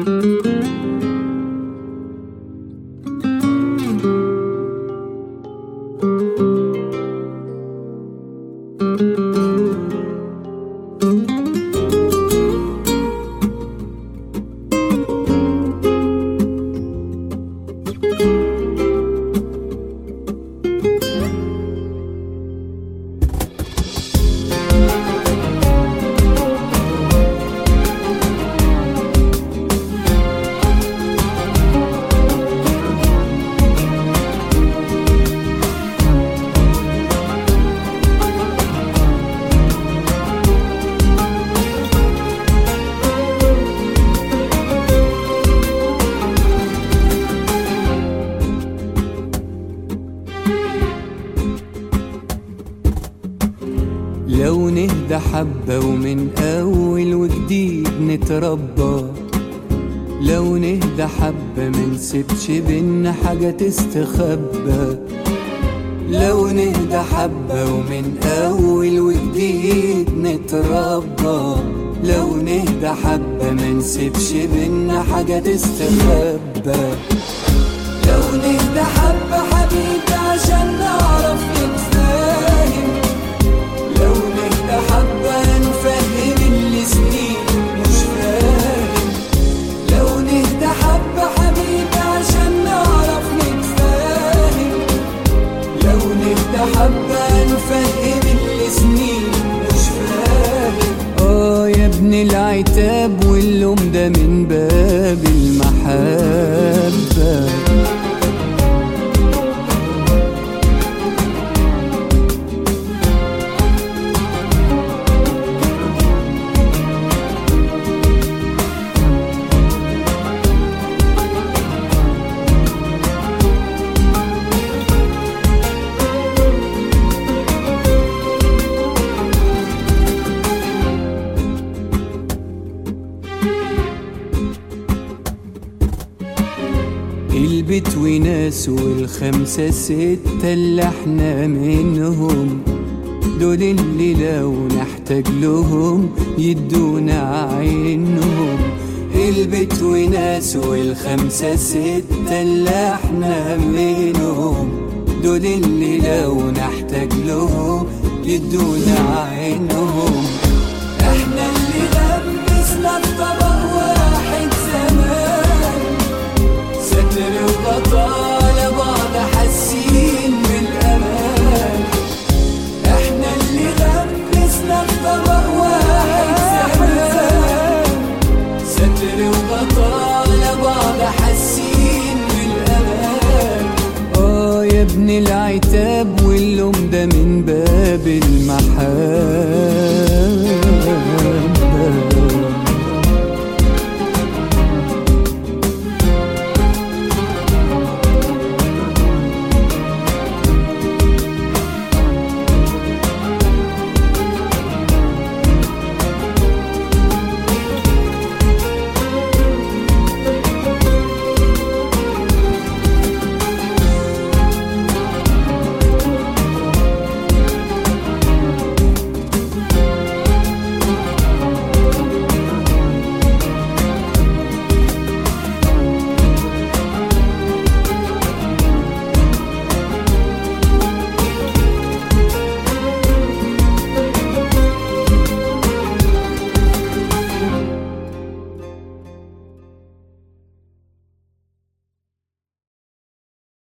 لو نهدى حبة ومن أول وجديد نتربى، لو نهدى حبة منسيبش بينا حاجة تستخبى، لو نهدى حبة ومن أول وجديد نتربى، لو نهدى حبة منسيبش بينا حاجة تستخبى، لو نهدى حبة حبيبي عشان نعرف نتفاهم، لو نهدى حبة نفهم اللي سنين مش فاهم، لو نهدى حبة حبيبي عشان نعرف نتفاهم، لو نهدى حبة نفهم اللي سنين مش فاهم. يا ابن العتاب واللوم ده من باب المحبة. البيت وناس والخمسة ستة اللي احنا منهم، دول اللي لو نحتاج لهم يدونا عينهم. البيت وناس والخمسة ستة اللي احنا منهم، دول اللي لو نحتاج لهم يدونا عينهم. احنا اللي غمسنا في طبق واحد زمان، ستر وغطا لبعض حاسين بالامان. احنا اللي غمسنا في طبق واحد زمان، ستر وغطا لبعض حاسين بالامان. يا ابن العتاب واللوم ده من باب المحبة.